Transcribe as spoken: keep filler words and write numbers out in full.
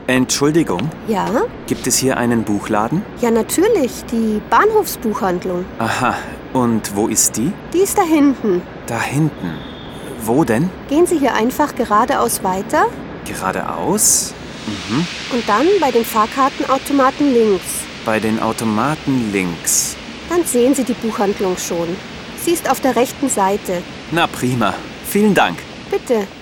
Entschuldigung, Ja? gibt es hier einen Buchladen? Ja, natürlich. Die Bahnhofsbuchhandlung. Aha, und wo ist die? Die ist da hinten. Da hinten. Wo denn? Gehen Sie hier einfach geradeaus weiter Geradeaus? Mhm. und dann bei den Fahrkartenautomaten links. Bei den Automaten links. Dann sehen Sie die Buchhandlung schon. Sie ist auf der rechten Seite. Na prima. Vielen Dank. Bitte.